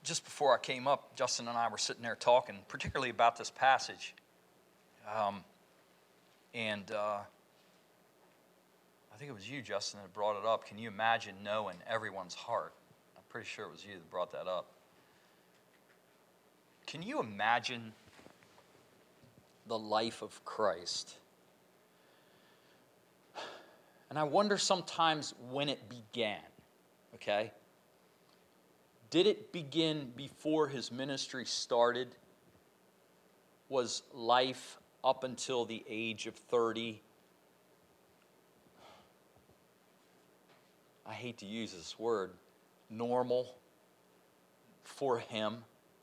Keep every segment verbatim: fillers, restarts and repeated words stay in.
just before I came up, Justin and I were sitting there talking, particularly about this passage. Um, and uh, I think it was you, Justin, that brought it up. Can you imagine knowing everyone's heart? I'm pretty sure it was you that brought that up. Can you imagine the life of Christ? And I wonder sometimes when it began, okay? Did it begin before his ministry started? Was life up until the age of thirty? I hate to use this word, normal for him?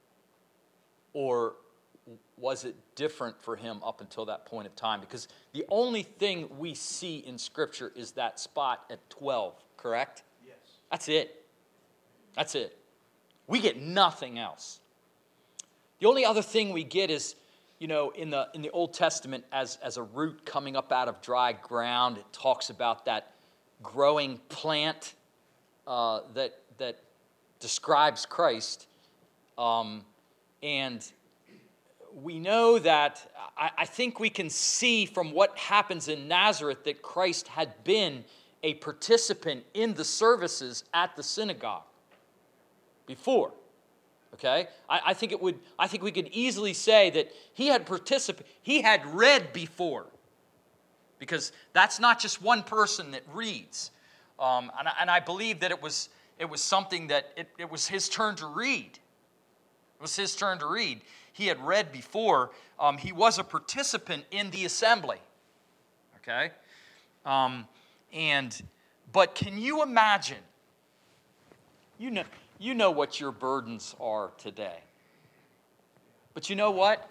Or was it different for him up until that point of time? Because the only thing we see in Scripture is that spot at twelve, correct? Yes. That's it. That's it. We get nothing else. The only other thing we get is, you know, in the in the Old Testament, as, as a root coming up out of dry ground, it talks about that growing plant uh, that that describes Christ. Um, and we know that, I, I think we can see from what happens in Nazareth that Christ had been a participant in the services at the synagogue before. Okay? I, I think it would I think we could easily say that he had participated, he had read before. Because that's not just one person that reads. Um, and, I, and I believe that it was it was something that it, it was his turn to read. It was his turn to read. He had read before. Um, he was a participant in the assembly. Okay? Um, and but can you imagine? You know, you know what your burdens are today. But you know what?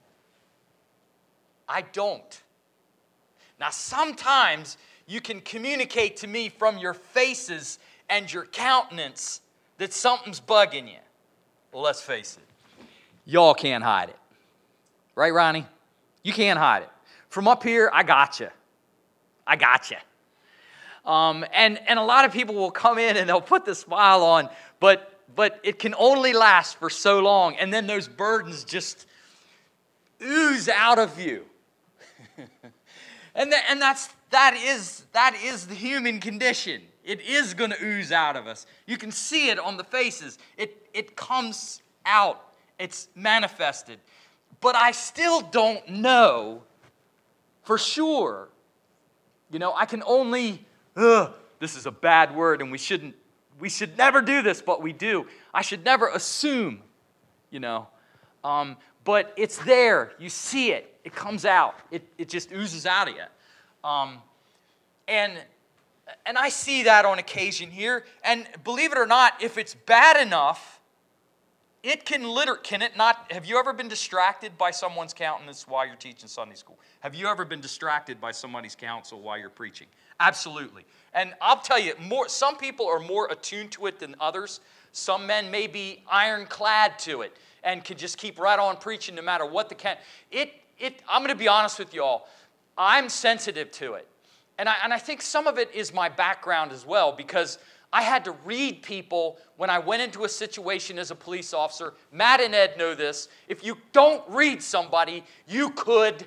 I don't. Now, sometimes you can communicate to me from your faces and your countenance that something's bugging you. Well, let's face it. Y'all can't hide it. Right, Ronnie? You can't hide it. From up here, I got you. I got you. Um, and, and a lot of people will come in and they'll put the smile on, but, but it can only last for so long. And then those burdens just ooze out of you. And, that, and that's, that, is, that is the human condition. It is going to ooze out of us. You can see it on the faces. It, it comes out. It's manifested. But I still don't know for sure. You know, I can only, ugh, this is a bad word and we shouldn't, we should never do this, but we do. I should never assume, you know. Um, but it's there. You see it. It comes out. It, it just oozes out of you. Um, and, and I see that on occasion here. And believe it or not, if it's bad enough, it can liter- can it not, have you ever been distracted by someone's countenance while you're teaching Sunday school? Have you ever been distracted by somebody's counsel while you're preaching? Absolutely. And I'll tell you, more. Some people are more attuned to it than others. Some men may be ironclad to it and can just keep right on preaching no matter what the can. It, it, I'm going to be honest with y'all. I'm sensitive to it. And I, and I think some of it is my background as well, because I had to read people when I went into a situation as a police officer. Matt and Ed know this. If you don't read somebody, you could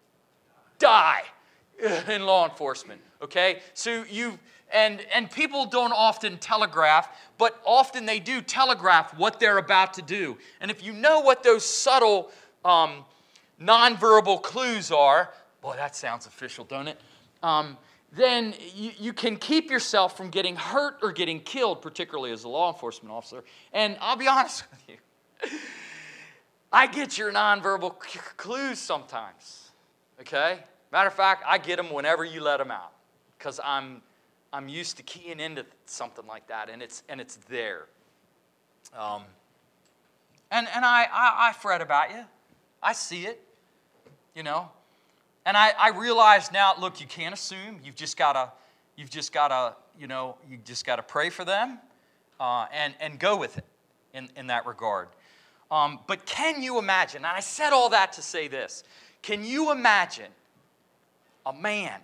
die in law enforcement. Okay? So you and and people don't often telegraph, but often they do telegraph what they're about to do. And if you know what those subtle um, nonverbal clues are, boy, that sounds official, don't it? Um, then you, you can keep yourself from getting hurt or getting killed, particularly as a law enforcement officer. And I'll be honest with you, I get your nonverbal c- clues sometimes, okay? Matter of fact, I get them whenever you let them out, because I'm I'm used to keying into something like that, and it's and it's there. Um, and and I, I I fret about you. I see it, you know. And I, I realize now, look, you can't assume. You've just gotta, you've just gotta, you know, you just gotta pray for them, uh, and and go with it in, in that regard. Um, but can you imagine? And I said all that to say this: can you imagine a man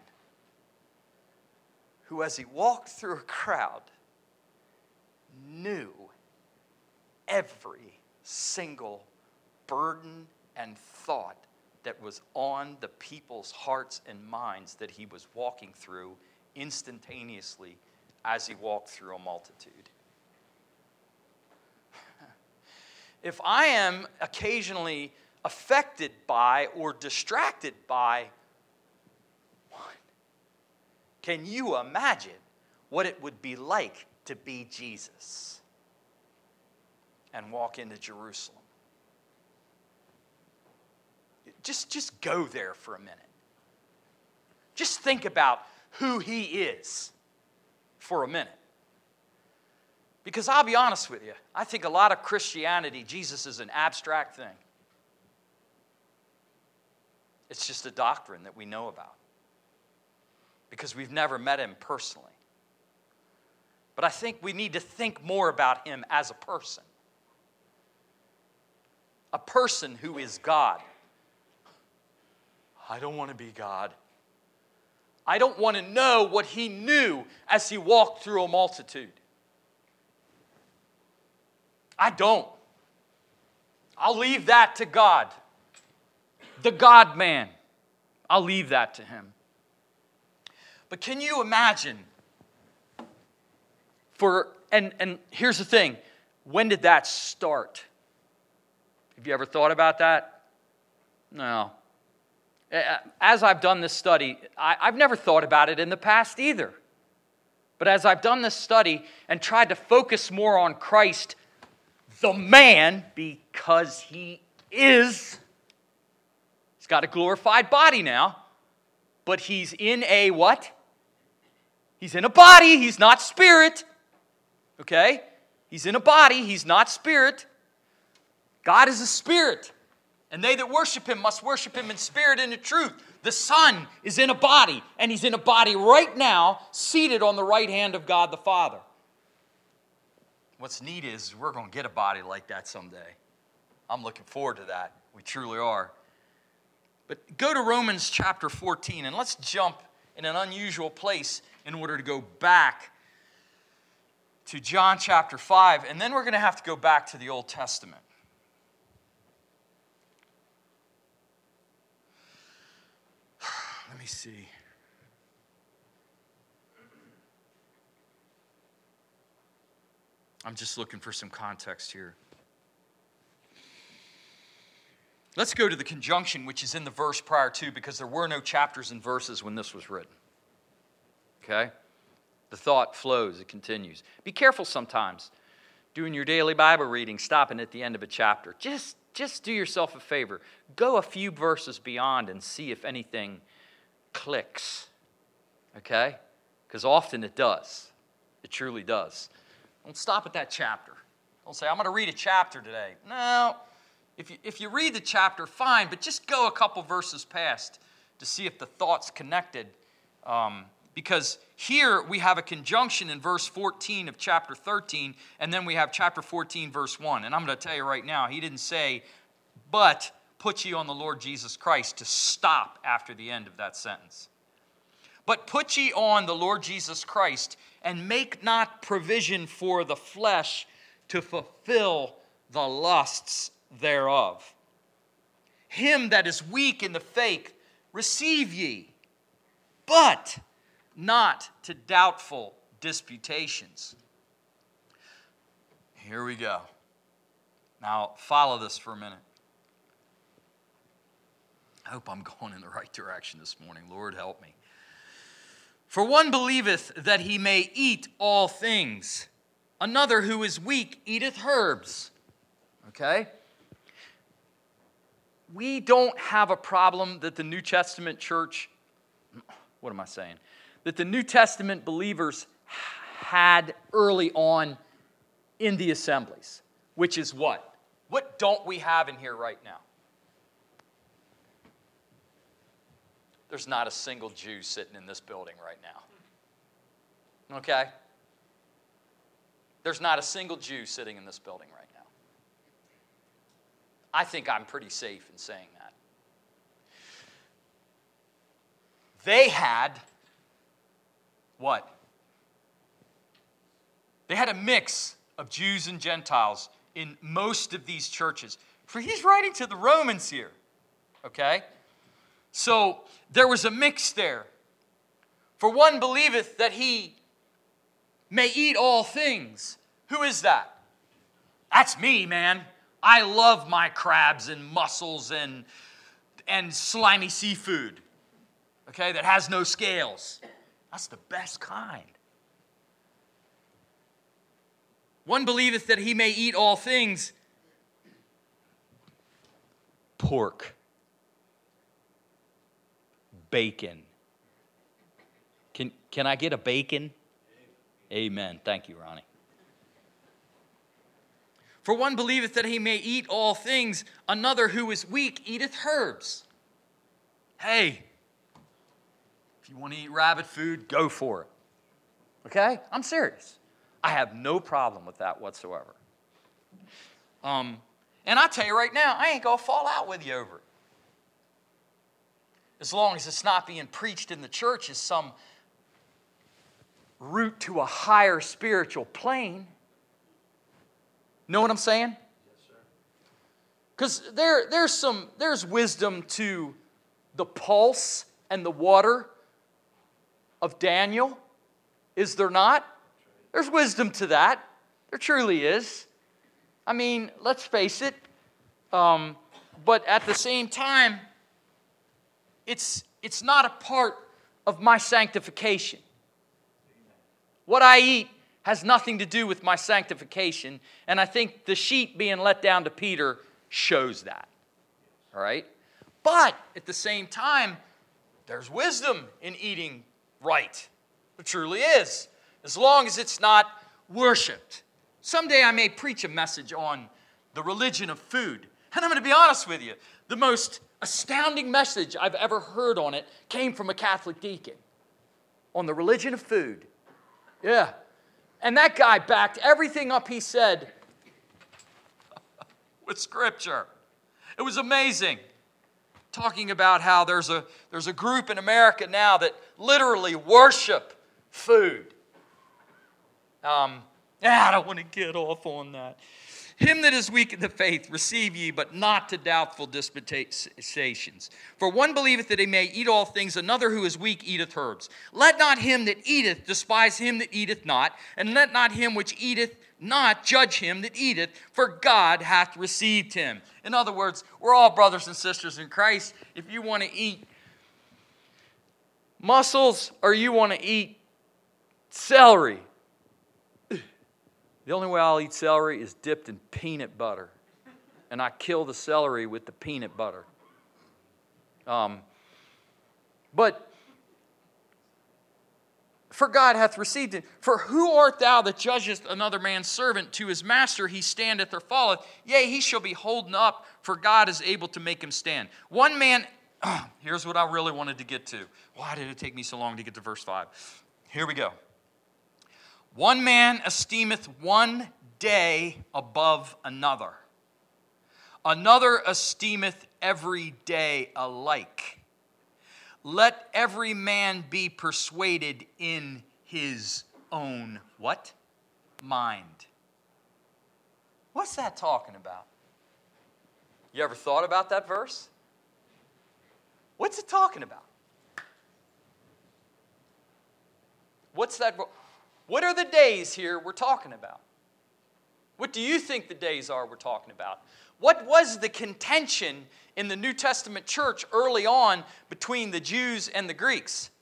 who, as he walked through a crowd, knew every single burden and thought that was on the people's hearts and minds that he was walking through instantaneously as he walked through a multitude. If I am occasionally affected by or distracted by one, can you imagine what it would be like to be Jesus and walk into Jerusalem? Just, just go there for a minute. Just think about who he is for a minute. Because I'll be honest with you, I think a lot of Christianity, Jesus is an abstract thing. It's just a doctrine that we know about because we've never met him personally. But I think we need to think more about him as a person. A person who is God. I don't want to be God. I don't want to know what he knew as he walked through a multitude. I don't. I'll leave that to God. The God-man. I'll leave that to him. But can you imagine? For and, and here's the thing. When did that start? Have you ever thought about that? No. As I've done this study, I, I've never thought about it in the past either. But as I've done this study and tried to focus more on Christ, the man, because he is, he's got a glorified body now, but he's in a what? He's in a body, he's not spirit. Okay? He's in a body, he's not spirit. God is a spirit. And they that worship him must worship him in spirit and in truth. The Son is in a body, and he's in a body right now, seated on the right hand of God the Father. What's neat is we're going to get a body like that someday. I'm looking forward to that. We truly are. But go to Romans chapter fourteen, and let's jump in an unusual place in order to go back to John chapter five, and then we're going to have to go back to the Old Testament. Let me see. I'm just looking for some context here. Let's go to the conjunction which is in the verse prior to, because there were no chapters and verses when this was written. Okay? The thought flows, it continues. Be careful sometimes doing your daily Bible reading, stopping at the end of a chapter. Just, just do yourself a favor. Go a few verses beyond and see if anything clicks. Okay? Because often it does. It truly does. Don't stop at that chapter. Don't say, I'm going to read a chapter today. No. If you, if you read the chapter, fine, but just go a couple verses past to see if the thought's connected. Um, because here we have a conjunction in verse fourteen of chapter thirteen, and then we have chapter fourteen, verse one. And I'm going to tell you right now, he didn't say, but put ye on the Lord Jesus Christ, to stop after the end of that sentence. But put ye on the Lord Jesus Christ, and make not provision for the flesh to fulfill the lusts thereof. Him that is weak in the faith, receive ye, but not to doubtful disputations. Here we go. Now, follow this for a minute. I hope I'm going in the right direction this morning. Lord, help me. For one believeth that he may eat all things. Another who is weak eateth herbs. Okay? We don't have a problem that the New Testament church, what am I saying? That the New Testament believers had early on in the assemblies. Which is what? What don't we have in here right now? There's not a single Jew sitting in this building right now. Okay? There's not a single Jew sitting in this building right now. I think I'm pretty safe in saying that. They had what? They had a mix of Jews and Gentiles in most of these churches. For he's writing to the Romans here. Okay? So there was a mix there. For one believeth that he may eat all things. Who is that? That's me, man. I love my crabs and mussels and, and slimy seafood. Okay, that has no scales. That's the best kind. One believeth that he may eat all things. Pork. Bacon. Can, can I get a bacon? Amen. Thank you, Ronnie. For one believeth that he may eat all things, another who is weak eateth herbs. Hey, if you want to eat rabbit food, go for it. Okay? I'm serious. I have no problem with that whatsoever. Um, and I tell you right now, I ain't going to fall out with you over it. As long as it's not being preached in the church as some route to a higher spiritual plane. Know what I'm saying? Yes, sir. Because there, there's some, there's wisdom to the pulse and the water of Daniel. Is there not? There's wisdom to that. There truly is. I mean, let's face it. Um, but at the same time, it's it's not a part of my sanctification. What I eat has nothing to do with my sanctification. And I think the sheep being let down to Peter shows that. All right? But at the same time, there's wisdom in eating right. There truly is. As long as it's not worshipped. Someday I may preach a message on the religion of food. And I'm going to be honest with you. The most astounding message I've ever heard on it came from a Catholic deacon. On the religion of food. Yeah. And that guy backed everything up he said with Scripture. It was amazing. Talking about how there's a, there's a group in America now that literally worship food. Um, yeah, I don't want to get off on that. Him that is weak in the faith, receive ye, but not to doubtful disputations. For one believeth that he may eat all things, another who is weak eateth herbs. Let not him that eateth despise him that eateth not, and let not him which eateth not judge him that eateth, for God hath received him. In other words, we're all brothers and sisters in Christ. If you want to eat mussels or you want to eat celery, the only way I'll eat celery is dipped in peanut butter. And I kill the celery with the peanut butter. Um, but for God hath received it. For who art thou that judgest another man's servant? To his master he standeth or falleth. Yea, he shall be holden up, for God is able to make him stand. One man, oh, here's what I really wanted to get to. Why did it take me so long to get to verse five? Here we go. One man esteemeth one day above another. Another esteemeth every day alike. Let every man be persuaded in his own what? Mind. What's that talking about? You ever thought about that verse? What's it talking about? What's that? What are the days here we're talking about? What do you think the days are we're talking about? What was the contention in the New Testament church early on between the Jews and the Greeks?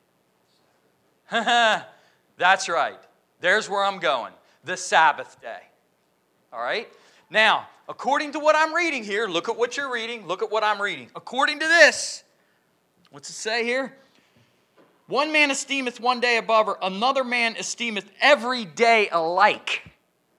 That's right. There's where I'm going. The Sabbath day. All right? Now, according to what I'm reading here, look at what you're reading, look at what I'm reading. According to this, what's it say here? One man esteemeth one day above her, another man esteemeth every day alike.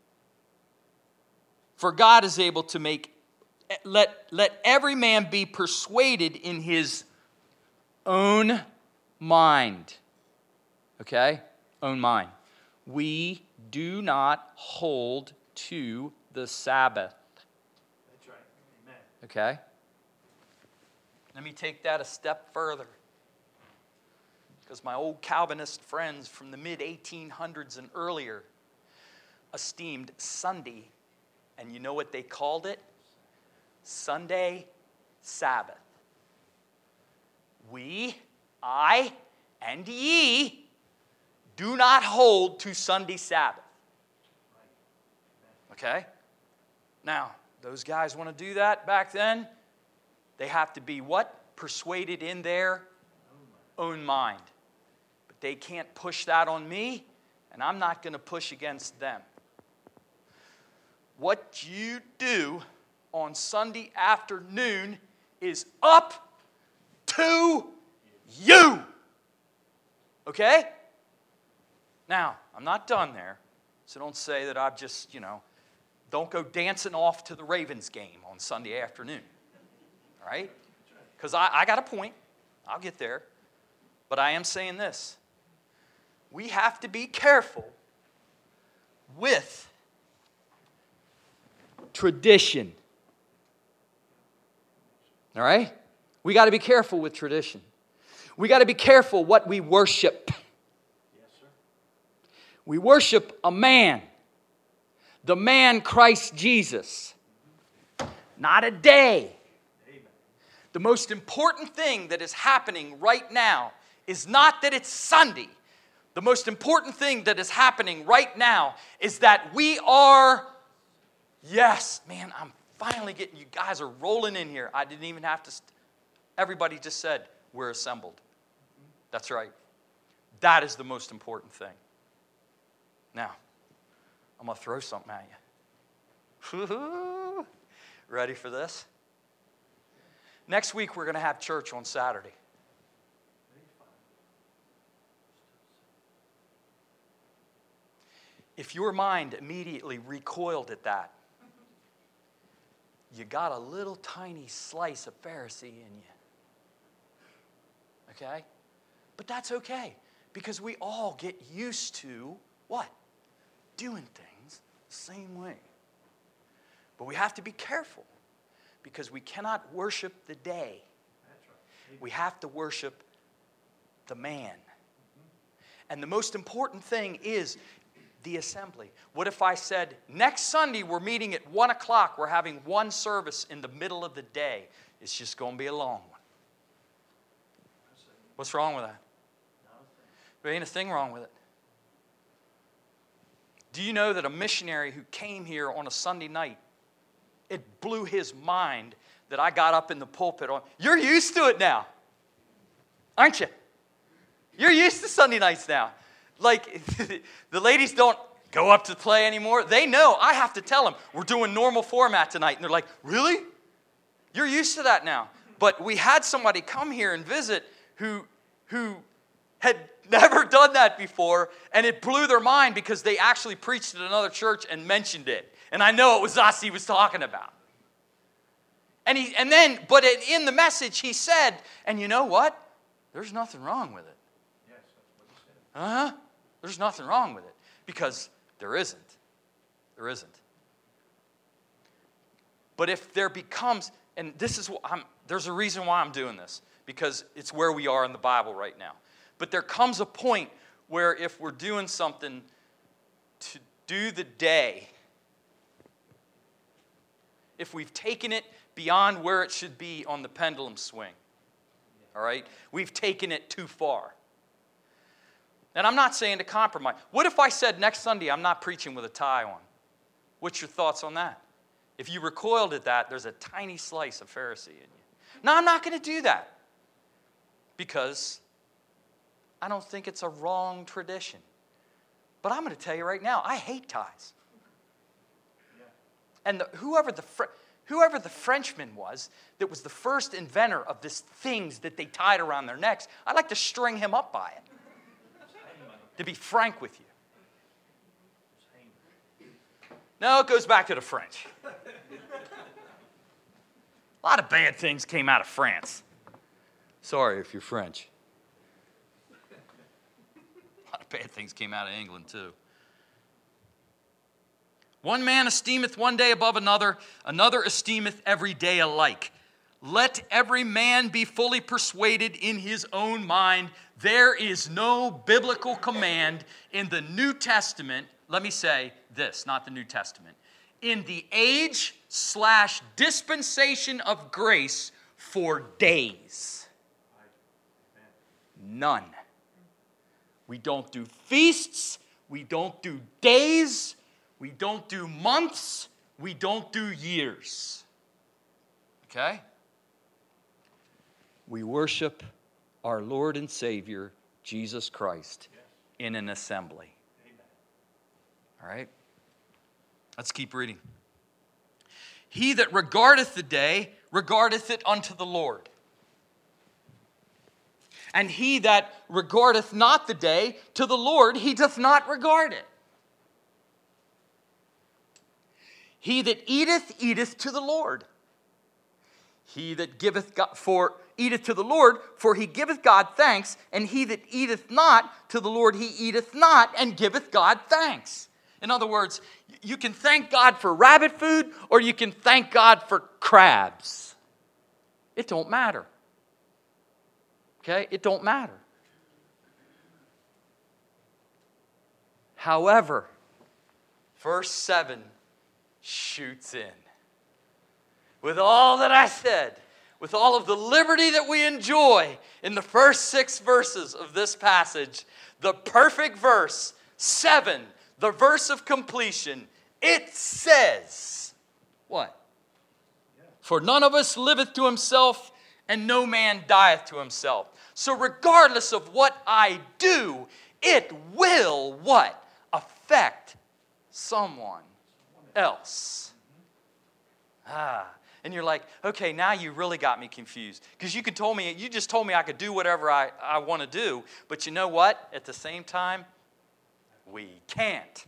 For God is able to make, let, let every man be persuaded in his own mind. Okay? Own mind. We do not hold to the Sabbath. That's right. Amen. Okay? Let me take that a step further. Because my old Calvinist friends from the mid eighteen hundreds and earlier esteemed Sunday And you know what they called it? Sunday Sabbath. We, I, and ye do not hold to Sunday Sabbath. Okay? Now, those guys want to do that back then. They have to be what? Persuaded in their own mind. But they can't push that on me, and I'm not going to push against them. What you do on Sunday afternoon is up to you. Okay? Now, I'm not done there, so don't say that I've just, you know, don't go dancing off to the Ravens game on Sunday afternoon. All right? Because I, I got a point. I'll get there. But I am saying this. We have to be careful with tradition. All right? We got to be careful with tradition. We got to be careful what we worship. Yes, sir. We worship a man. The man Christ Jesus. Not a day. Amen. The most important thing that is happening right now is not that it's Sunday. The most important thing that is happening right now is that we are, yes, man, I'm finally getting, you guys are rolling in here. I didn't even have to, st- everybody just said, we're assembled. That's right. That is the most important thing. Now, I'm going to throw something at you. Ready for this? Next week, we're going to have church on Saturday. If your mind immediately recoiled at that, you got a little tiny slice of Pharisee in you. Okay? But that's okay, because we all get used to what? Doing things the same way. But we have to be careful, because we cannot worship the day. That's right. We have to worship the man. And the most important thing is the assembly. What if I said, next Sunday we're meeting at one o'clock, we're having one service in the middle of the day. It's just going to be a long one. What's wrong with that? There ain't a thing wrong with it. Do you know that a missionary who came here on a Sunday night, it blew his mind that I got up in the pulpit on, you're used to it now, aren't you? You're used to Sunday nights now. Like, the ladies don't go up to play anymore. They know I have to tell them, we're doing normal format tonight. And they're like, really? You're used to that now. But we had somebody come here and visit who, who had never done that before, and it blew their mind because they actually preached at another church and mentioned it. And I know it was us he was talking about. And he, and then, but in the message he said, and you know what? There's nothing wrong with it. Yes, that's what he said. Uh-huh. There's nothing wrong with it, because there isn't. There isn't. But if there becomes, and this is what I'm, there's a reason why I'm doing this, because it's where we are in the Bible right now. But there comes a point where if we're doing something to do the day, if we've taken it beyond where it should be on the pendulum swing, all right, we've taken it too far. And I'm not saying to compromise. What if I said next Sunday I'm not preaching with a tie on? What's your thoughts on that? If you recoiled at that, there's a tiny slice of Pharisee in you. No, I'm not going to do that, because I don't think it's a wrong tradition. But I'm going to tell you right now, I hate ties. Yeah. And the, whoever the Fr- whoever the Frenchman was that was the first inventor of these things that they tied around their necks, I'd like to string him up by it. To be frank with you. No, it goes back to the French. A lot of bad things came out of France. Sorry if you're French. A lot of bad things came out of England too. One man esteemeth one day above another, another esteemeth every day alike. Let every man be fully persuaded in his own mind. There is no biblical command in the New Testament. Let me say this, not the New Testament. in the age slash dispensation of grace for days. None. We don't do feasts. We don't do days. We don't do months. We don't do years. Okay? We worship our Lord and Savior, Jesus Christ, in an assembly. All right? Let's keep reading. He that regardeth the day, regardeth it unto the Lord. And he that regardeth not the day, to the Lord he doth not regard it. He that eateth, eateth to the Lord. He that giveth God for eateth to the Lord, for he giveth God thanks, and he that eateth not to the Lord, he eateth not, and giveth God thanks. In other words, you can thank God for rabbit food, or you can thank God for crabs. It don't matter. Okay? It don't matter. However, verse seven shoots in. With all that I said, with all of the liberty that we enjoy in the first six verses of this passage, the perfect verse, seven, the verse of completion, it says, what? For none of us liveth to himself, and no man dieth to himself. So regardless of what I do, it will, what? Affect someone else. Ah. And you're like, okay, now you really got me confused. Because you could told me, you just told me I could do whatever I, I want to do. But you know what? At the same time, we can't.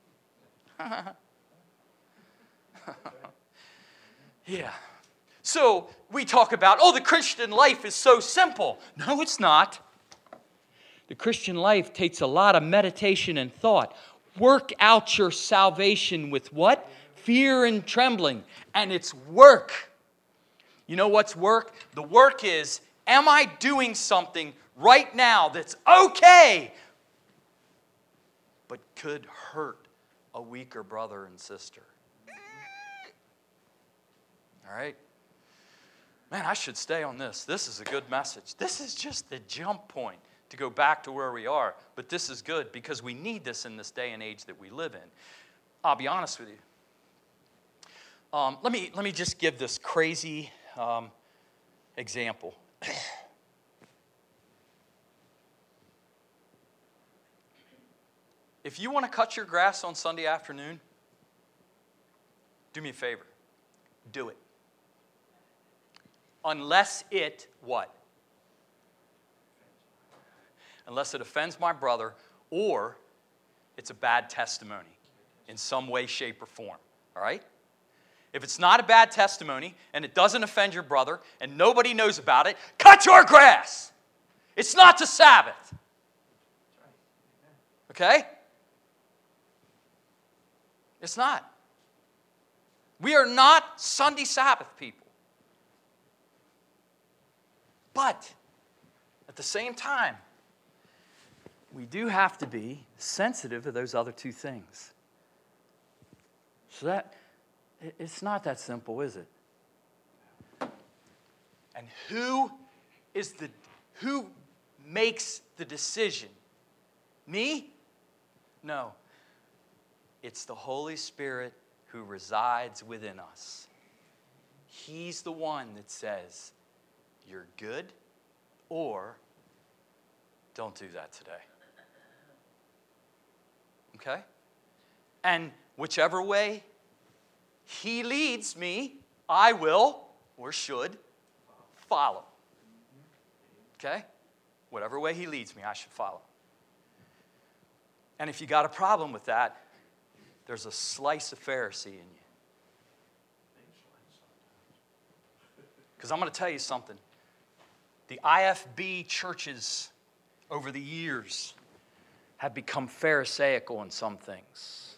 Yeah. So we talk about, oh, the Christian life is so simple. No, it's not. The Christian life takes a lot of meditation and thought. Work out your salvation with what? Fear and trembling. And it's work. You know what's work? The work is, am I doing something right now that's okay, but could hurt a weaker brother and sister? All right? Man, I should stay on this. This is a good message. This is just the jump point to go back to where we are. But this is good because we need this in this day and age that we live in. I'll be honest with you. Um, let me, let me just give this crazy um, example. If you want to cut your grass on Sunday afternoon, do me a favor. Do it. Unless it, what? Unless it offends my brother or it's a bad testimony in some way, shape, or form. All right? If it's not a bad testimony and it doesn't offend your brother and nobody knows about it, cut your grass. It's not the Sabbath. Okay? It's not. We are not Sunday Sabbath people. But at the same time, we do have to be sensitive to those other two things. So that, it's not that simple, is it? And who is the, who makes the decision? Me? No. It's the Holy Spirit who resides within us. He's the one that says, you're good, or don't do that today. Okay? And whichever way he leads me, I will, or should, follow. Okay? Whatever way he leads me, I should follow. And if you got a problem with that, there's a slice of Pharisee in you. Because I'm going to tell you something. The I F B churches over the years have become Pharisaical in some things.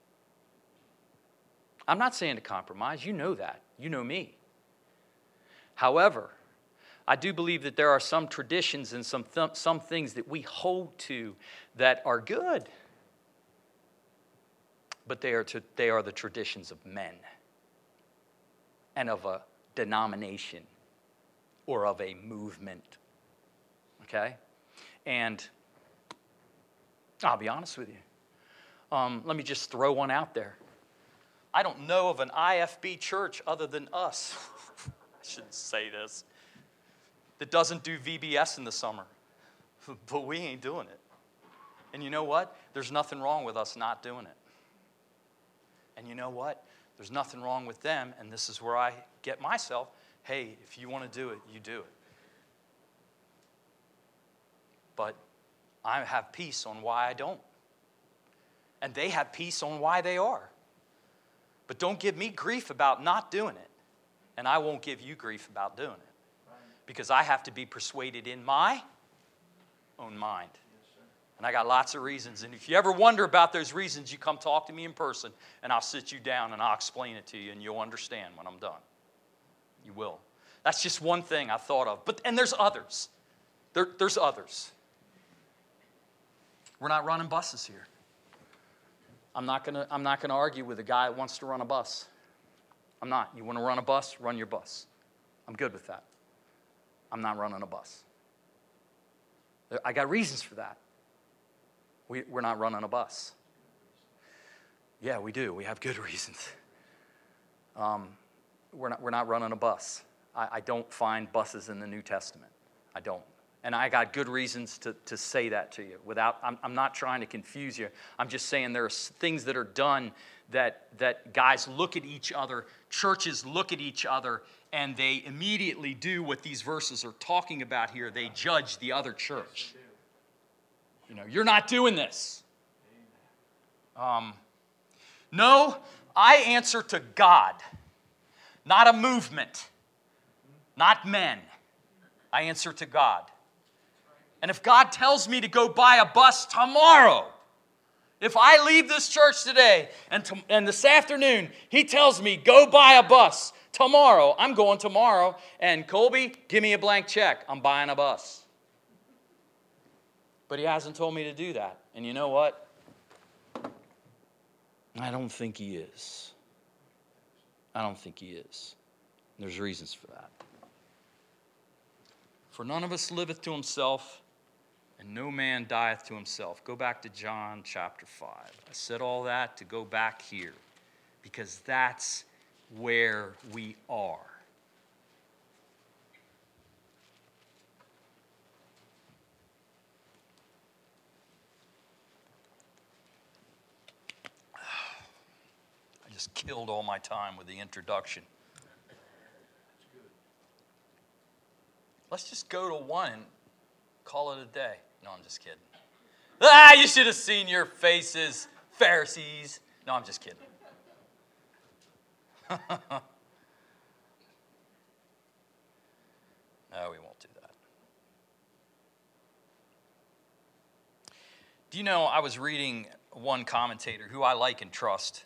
I'm not saying to compromise. You know that. You know me. However, I do believe that there are some traditions and some, th- some things that we hold to that are good. but they are, to, they are the traditions of men and of a denomination or of a movement. Okay? And I'll be honest with you. Um, let me just throw one out there. I don't know of an I F B church other than us. I shouldn't say this. That doesn't do V B S in the summer. But we ain't doing it. And you know what? There's nothing wrong with us not doing it. And you know what? There's nothing wrong with them, and this is where I get myself. Hey, if you want to do it, you do it. But I have peace on why I don't. And they have peace on why they are. But don't give me grief about not doing it. And I won't give you grief about doing it. Because I have to be persuaded in my own mind. And I got lots of reasons. And if you ever wonder about those reasons, you come talk to me in person, and I'll sit you down and I'll explain it to you, and you'll understand when I'm done. You will. That's just one thing I thought of. But and there's others. There, there's others. We're not running buses here. I'm not gonna, I'm not gonna argue with a guy that wants to run a bus. I'm not. You want to run a bus? Run your bus. I'm good with that. I'm not running a bus. I got reasons for that. We, we're not running a bus. Yeah, we do. We have good reasons. Um, we're not, we're not running a bus. I, I don't find buses in the New Testament. I don't. And I got good reasons to, to say that to you. Without, I'm, I'm not trying to confuse you. I'm just saying there are things that are done that, that guys look at each other, churches look at each other, and they immediately do what these verses are talking about here. They judge the other church. You know, you're not doing this. Um, no, I answer to God, not a movement, not men. I answer to God. And if God tells me to go buy a bus tomorrow, if I leave this church today and, to, and this afternoon he tells me go buy a bus tomorrow, I'm going tomorrow. And Colby, give me a blank check. I'm buying a bus. But he hasn't told me to do that. And you know what? I don't think he is. I don't think he is. There's reasons for that. For none of us liveth to himself, and no man dieth to himself. Go back to John chapter five. I said all that to go back here, because that's where we are. I just killed all my time with the introduction. Let's just go to one and call it a day. No, I'm just kidding. Ah, you should have seen your faces, Pharisees. No, I'm just kidding. No, we won't do that. Do you know, I was reading one commentator who I like and trust,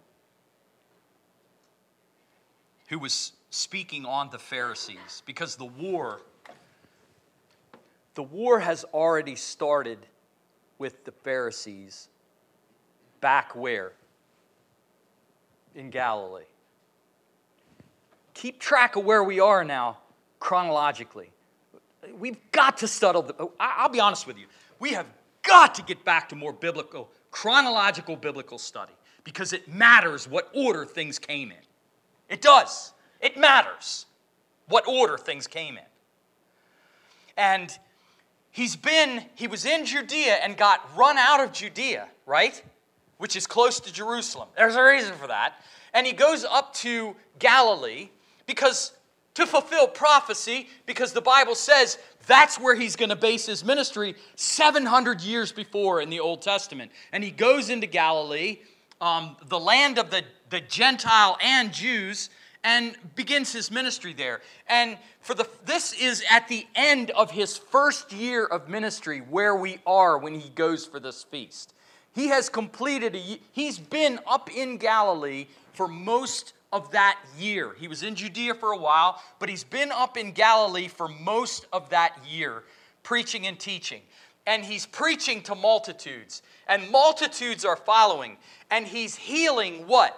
who was speaking on the Pharisees, because the war, the war has already started with the Pharisees back where? In Galilee. Keep track of where we are now chronologically. We've got to settle the, I'll be honest with you, we have got to get back to more biblical, chronological biblical study, because it matters what order things came in. It does. It matters what order things came in. And he's been, he was in Judea and got run out of Judea, right? Which is close to Jerusalem. There's a reason for that. And he goes up to Galilee because to fulfill prophecy, because the Bible says that's where he's going to base his ministry seven hundred years before in the Old Testament. And he goes into Galilee, um, the land of the, the Gentile and Jews, and begins his ministry there. And for the this is at the end of his first year of ministry where we are when he goes for this feast. He has completed, a, he's been up in Galilee for most of that year. He was in Judea for a while, but he's been up in Galilee for most of that year, preaching and teaching. and he's preaching to multitudes, and multitudes are following, and he's healing what?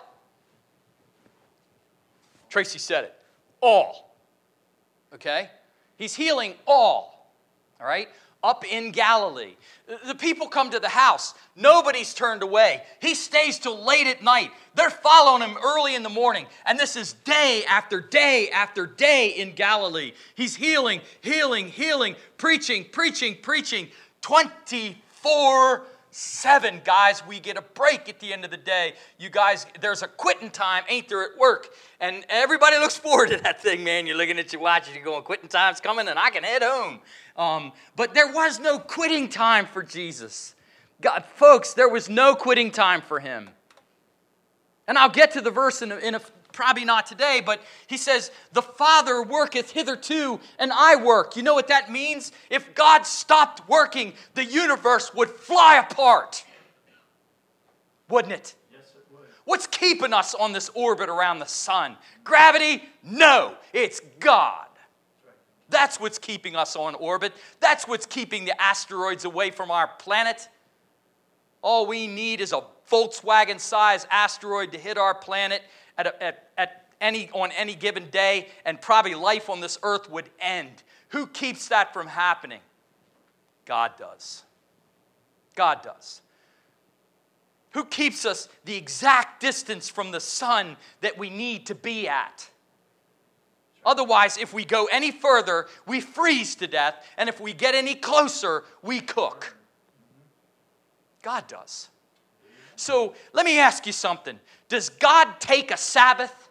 Tracy said it. All. Okay? He's healing all. All right? Up in Galilee. The people come to the house. Nobody's turned away. He stays till late at night. They're following him early in the morning. And this is day after day after day in Galilee. He's healing, healing, healing, preaching, preaching, preaching. twenty-four seven, guys. We get a break at the end of the day. You guys, there's a quitting time, ain't there, at work? And everybody looks forward to that thing, man. You're looking at your watch and you're going, quitting time's coming and I can head home. Um, but there was no quitting time for Jesus. God, folks, there was no quitting time for him. And I'll get to the verse in a, in a probably not today, but he says, the Father worketh hitherto, and I work. You know what that means? If God stopped working, the universe would fly apart. Wouldn't it? Yes, it would. What's keeping us on this orbit around the sun? Gravity? No, it's God. That's what's keeping us on orbit. That's what's keeping the asteroids away from our planet. All we need is a Volkswagen-sized asteroid to hit our planet at, a, at, at any, on any given day, and probably life on this earth would end. Who keeps that from happening? God does. God does. Who keeps us the exact distance from the sun that we need to be at? Otherwise, if we go any further, we freeze to death, and if we get any closer, we cook. God does. So let me ask you something. Does God take a Sabbath?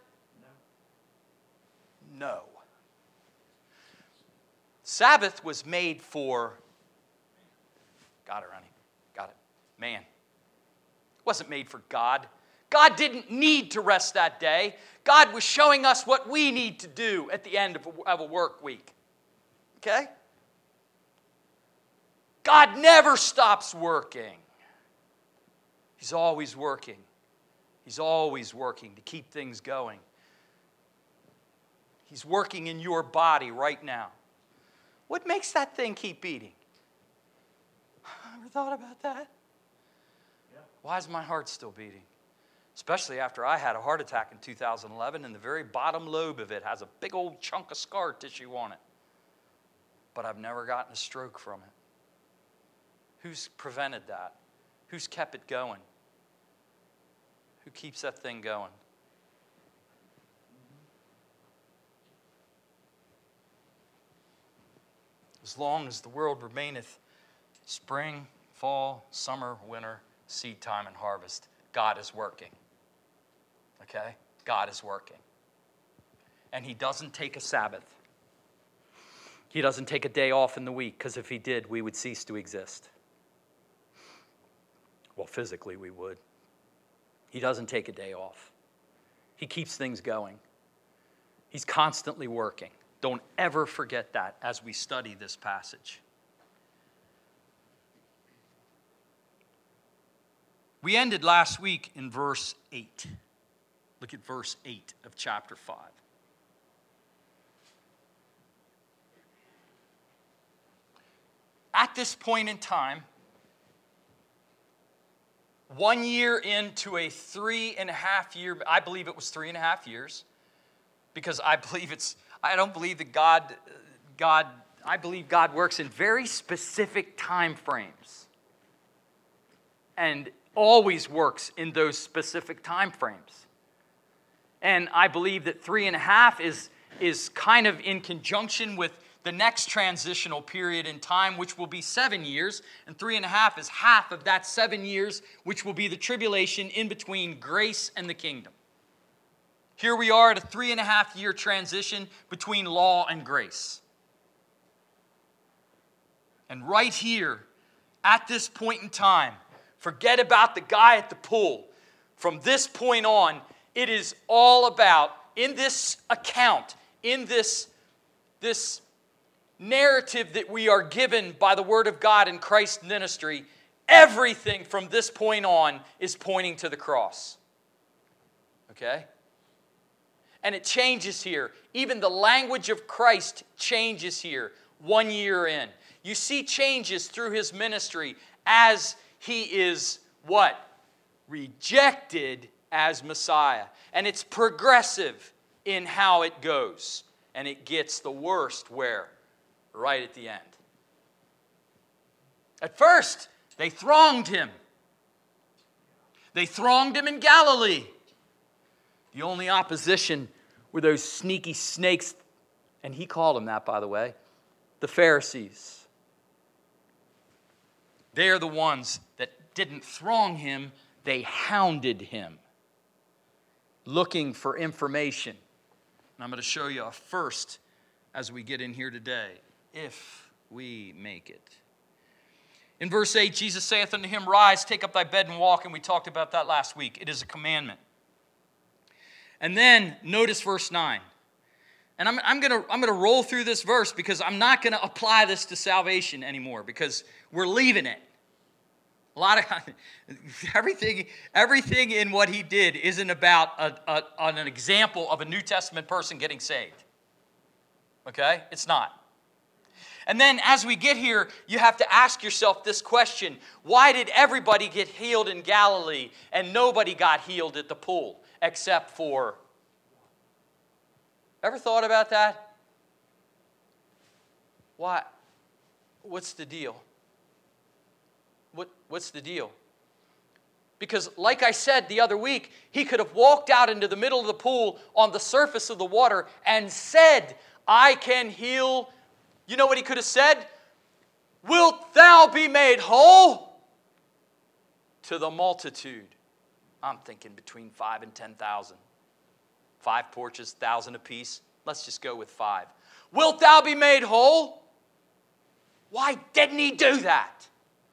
No. Sabbath was made for, got it, Ronnie, got it, man. It wasn't made for God. God didn't need to rest that day. God was showing us what we need to do at the end of a, of a work week. Okay? God never stops working. He's always working. He's always working to keep things going. He's working in your body right now. What makes that thing keep beating? Ever thought about that? Yeah. Why is my heart still beating? Especially after I had a heart attack in two thousand eleven, and the very bottom lobe of it has a big old chunk of scar tissue on it. But I've never gotten a stroke from it. Who's prevented that? Who's kept it going? Who keeps that thing going? As long as the world remaineth, spring, fall, summer, winter, seed time, and harvest, God is working. Okay? God is working. And he doesn't take a Sabbath. He doesn't take a day off in the week, because if he did, we would cease to exist. Well, physically we would. He doesn't take a day off. He keeps things going. He's constantly working. Don't ever forget that as we study this passage. We ended last week in verse eight. Look at verse eight of chapter five. At this point in time, one year into a three and a half year, I believe it was three and a half years, because I believe it's, I don't believe that God, God, I believe God works in very specific time frames, and always works in those specific time frames. And I believe that three and a half is, is kind of in conjunction with the next transitional period in time, which will be seven years, and three and a half is half of that seven years, which will be the tribulation in between grace and the kingdom. Here we are at a three and a half year transition between law and grace. And right here, at this point in time, forget about the guy at the pool. From this point on, it is all about, in this account, in this, this narrative that we are given by the Word of God in Christ's ministry, everything from this point on is pointing to the cross. Okay? And it changes here. Even the language of Christ changes here, one year in. You see changes through his ministry as he is what? Rejected as Messiah. And it's progressive in how it goes. And it gets the worst where? Right at the end. At first, they thronged him. They thronged him in Galilee. The only opposition were those sneaky snakes, and he called them that, by the way, the Pharisees. They are the ones that didn't throng him, they hounded him, looking for information. And I'm going to show you a first as we get in here today, if we make it. In verse eight, Jesus saith unto him, Rise, take up thy bed and walk. And we talked about that last week. It is a commandment. And then notice verse nine. And I'm, I'm going to I'm going to roll through this verse because I'm not going to apply this to salvation anymore because we're leaving it. A lot of everything, everything in what he did isn't about a, a, an example of a New Testament person getting saved. Okay? It's not. And then as we get here, you have to ask yourself this question. Why did everybody get healed in Galilee and nobody got healed at the pool except for... Ever thought about that? Why? What's the deal? What, what's the deal? Because like I said the other week, he could have walked out into the middle of the pool on the surface of the water and said, I can heal. You know what he could have said? Wilt thou be made whole? To the multitude. I'm thinking between five and ten thousand. Five porches, thousand apiece. Let's just go with five. Wilt thou be made whole? Why didn't he do that?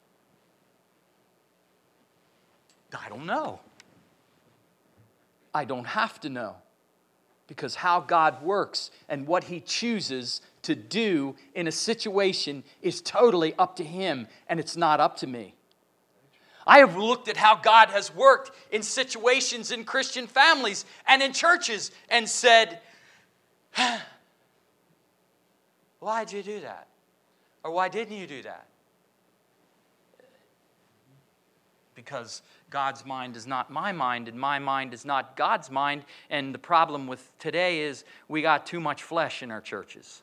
I don't know. I don't have to know. Because how God works and what he chooses to do in a situation is totally up to him, and it's not up to me. I have looked at how God has worked in situations in Christian families and in churches and said, why'd you do that? Or why didn't you do that? Because God's mind is not my mind, and my mind is not God's mind. And the problem with today is we got too much flesh in our churches.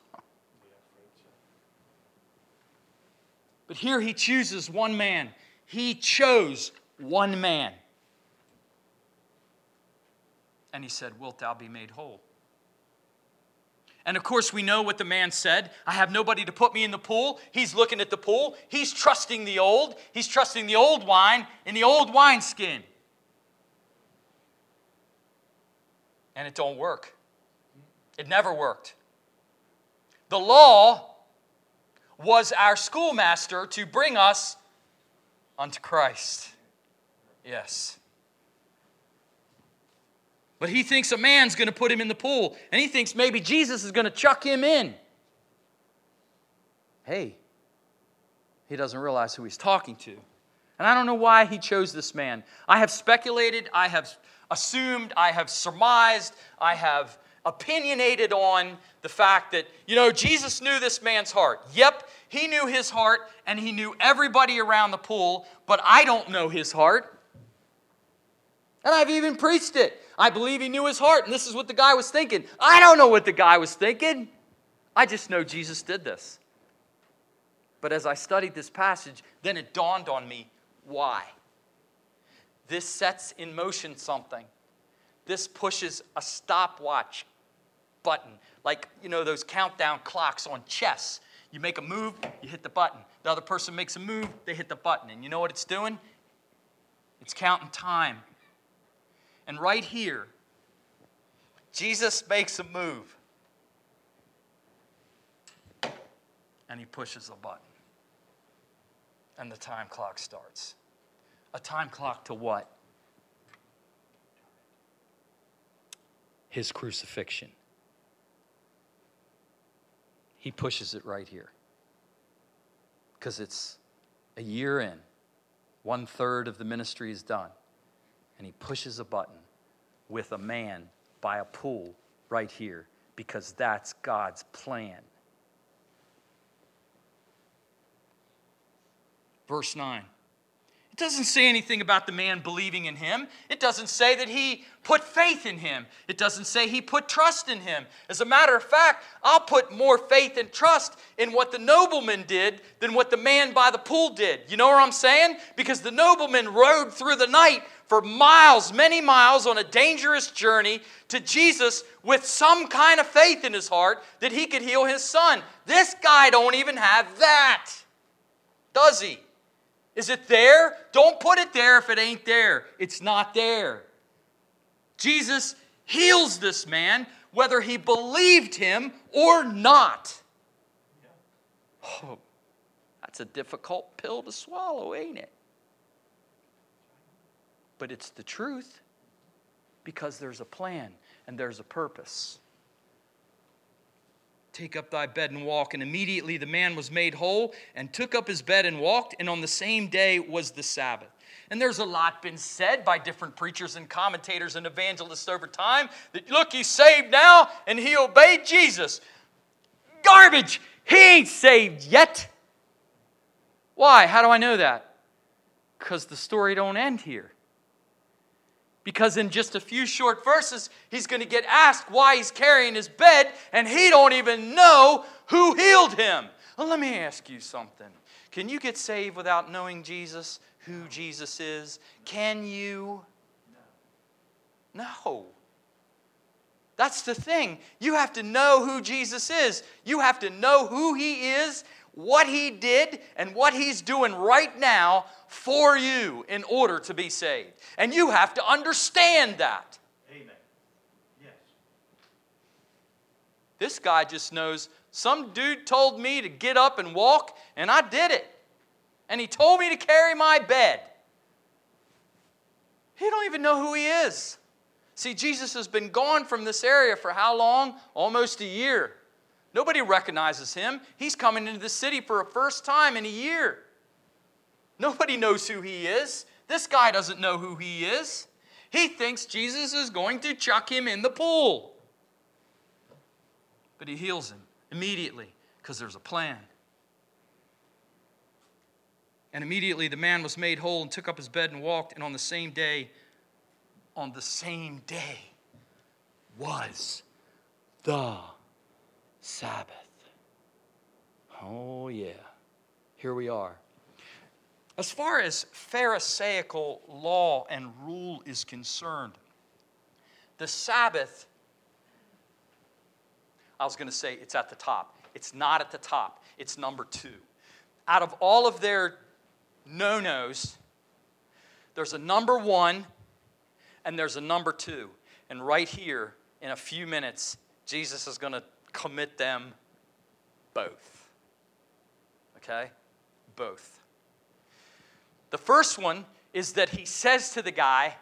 But here he chooses one man. He chose one man. And he said, Wilt thou be made whole? And of course we know what the man said. I have nobody to put me in the pool. He's looking at the pool. He's trusting the old. He's trusting the old wine in the old wineskin. And it don't work. It never worked. The law was our schoolmaster to bring us unto Christ. Yes. But he thinks a man's going to put him in the pool. And he thinks maybe Jesus is going to chuck him in. Hey, he doesn't realize who he's talking to. And I don't know why he chose this man. I have speculated, I have assumed, I have surmised, I have opinionated on the fact that, you know, Jesus knew this man's heart. Yep, he knew his heart, and he knew everybody around the pool, but I don't know his heart. And I've even preached it. I believe he knew his heart, and this is what the guy was thinking. I don't know what the guy was thinking. I just know Jesus did this. But as I studied this passage, then it dawned on me, why? This sets in motion something. This pushes a stopwatch button, like, you know, those countdown clocks on chess. You make a move, you hit the button. The other person makes a move, they hit the button. And you know what it's doing? It's counting time. And right here, Jesus makes a move. And he pushes the button. And the time clock starts. A time clock to what? His crucifixion. He pushes it right here. Because it's a year in. One third of the ministry is done. And he pushes a button with a man by a pool right here. Because that's God's plan. Verse nine. It doesn't say anything about the man believing in him. It doesn't say that he put faith in him. It doesn't say he put trust in him. As a matter of fact, I'll put more faith and trust in what the nobleman did than what the man by the pool did. You know what I'm saying? Because the nobleman rode through the night for miles, many miles on a dangerous journey to Jesus with some kind of faith in his heart that he could heal his son. This guy don't even have that, does he? Is it there? Don't put it there if it ain't there. It's not there. Jesus heals this man whether he believed him or not. Oh, that's a difficult pill to swallow, ain't it? But it's the truth because there's a plan and there's a purpose. Take up thy bed and walk. And immediately the man was made whole and took up his bed and walked. And on the same day was the Sabbath. And there's a lot been said by different preachers and commentators and evangelists over time that, look, he's saved now and he obeyed Jesus. Garbage. He ain't saved yet. Why? How do I know that? Because the story don't end here. Because in just a few short verses, he's going to get asked why he's carrying his bed, and he don't even know who healed him. Well, let me ask you something. Can you get saved without knowing Jesus, who Jesus is? Can you? No. That's the thing. You have to know who Jesus is. You have to know who he is, what he did, and what he's doing right now for you in order to be saved. And you have to understand that. Amen. Yes. This guy just knows some dude told me to get up and walk, and I did it. And he told me to carry my bed. He don't even know who he is. See, Jesus has been gone from this area for how long? Almost a year. Nobody recognizes him. He's coming into the city for a first time in a year. Nobody knows who he is. This guy doesn't know who he is. He thinks Jesus is going to chuck him in the pool. But he heals him immediately because there's a plan. And immediately the man was made whole and took up his bed and walked. And on the same day, on the same day was the Sabbath. Oh, yeah. Here we are. As far as Pharisaical law and rule is concerned, the Sabbath, I was going to say it's at the top. It's not at the top. It's number two. Out of all of their no-nos, there's a number one and there's a number two. And right here, in a few minutes, Jesus is going to commit them both. Okay? Both. The first one is that he says to the guy,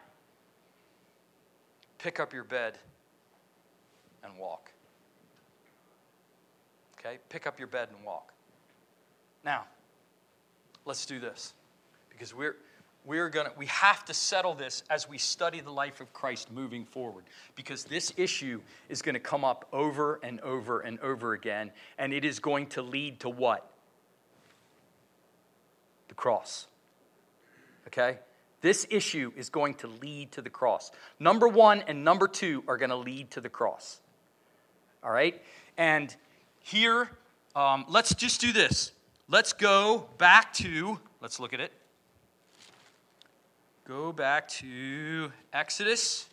pick up your bed and walk. Okay? Pick up your bed and walk. Now, let's do this. Because we're we're gonna we have to settle this as we study the life of Christ moving forward. Because this issue is going to come up over and over and over again, and it is going to lead to what? The cross. Okay? This issue is going to lead to the cross. Number one and number two are going to lead to the cross. All right? And here, um, let's just do this. Let's go back to, let's look at it. Go back to Exodus.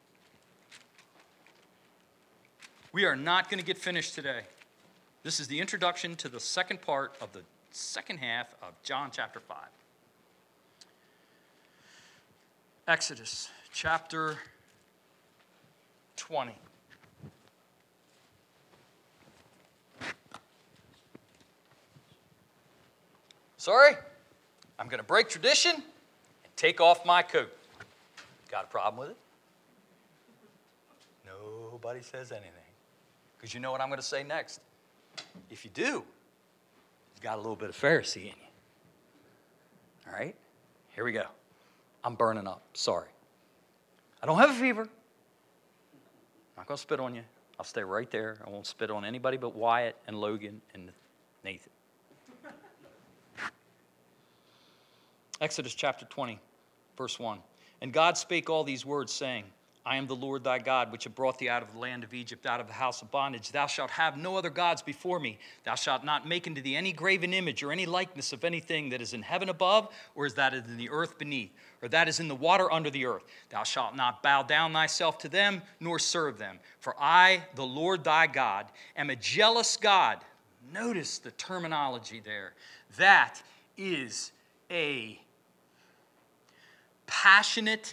We are not going to get finished today. This is the introduction to the second part of the second half of John chapter five. Exodus chapter twenty. Sorry, I'm going to break tradition and take off my coat. Got a problem with it? Nobody says anything. Because you know what I'm going to say next. If you do, you've got a little bit of Pharisee in you. All right? Here we go. I'm burning up. Sorry. I don't have a fever. I'm not going to spit on you. I'll stay right there. I won't spit on anybody but Wyatt and Logan and Nathan. Exodus chapter twenty, verse one. And God spake all these words, saying, I am the Lord thy God, which have brought thee out of the land of Egypt, out of the house of bondage. Thou shalt have no other gods before me. Thou shalt not make unto thee any graven image or any likeness of anything that is in heaven above, or is that is in the earth beneath, or that is in the water under the earth. Thou shalt not bow down thyself to them, nor serve them. For I, the Lord thy God, am a jealous God. Notice the terminology there. That is a passionate,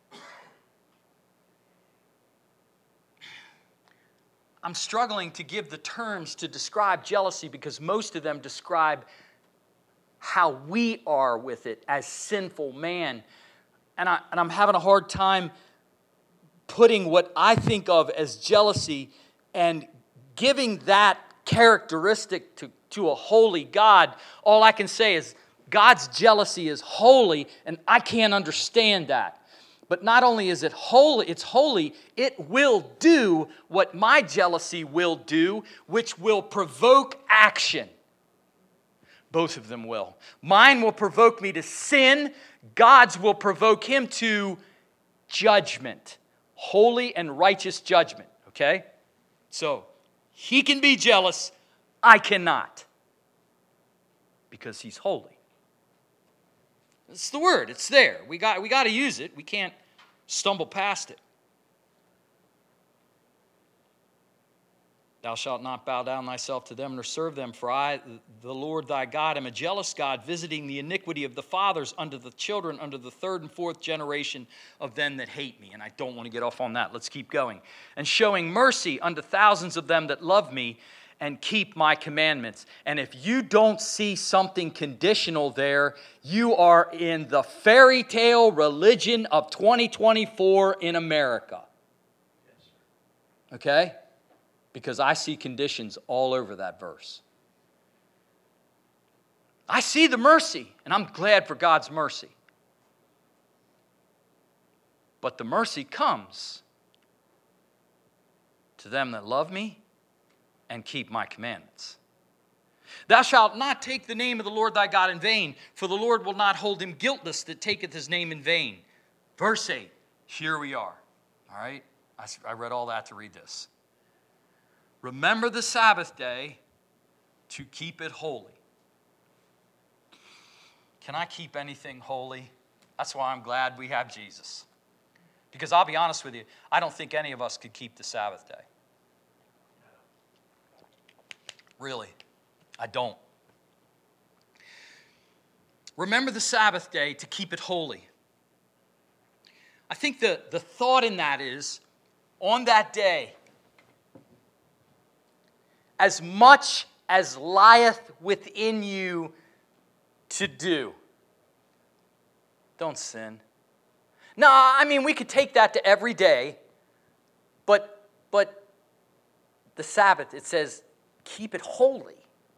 I'm struggling to give the terms to describe jealousy because most of them describe how we are with it as sinful man. And, I, and I'm having a hard time putting what I think of as jealousy and giving that characteristic to, to a holy God. All I can say is God's jealousy is holy, and I can't understand that. But not only is it holy, it's holy, it will do what my jealousy will do, which will provoke action. Both of them will. Mine will provoke me to sin. God's will provoke him to judgment. Holy and righteous judgment, okay? So, he can be jealous, I cannot. Because he's holy. It's the word. It's there. We got, we got to use it. We can't stumble past it. Thou shalt not bow down thyself to them nor serve them, for I, the Lord thy God, am a jealous God, visiting the iniquity of the fathers unto the children, unto the third and fourth generation of them that hate me. And I don't want to get off on that. Let's keep going. And showing mercy unto thousands of them that love me, and keep my commandments. And if you don't see something conditional there, you are in the fairy tale religion of twenty twenty-four in America. Okay? Because I see conditions all over that verse. I see the mercy, and I'm glad for God's mercy. But the mercy comes to them that love me and keep my commandments. Thou shalt not take the name of the Lord thy God in vain, for the Lord will not hold him guiltless that taketh his name in vain. Verse eight, here we are. All right? I, I read all that to read this. Remember the Sabbath day to keep it holy. Can I keep anything holy? That's why I'm glad we have Jesus. Because I'll be honest with you, I don't think any of us could keep the Sabbath day. Really, I don't. Remember the Sabbath day to keep it holy. I think the, the thought in that is, on that day, as much as lieth within you to do, don't sin. No, I mean, we could take that to every day, but, but the Sabbath, it says, keep it holy.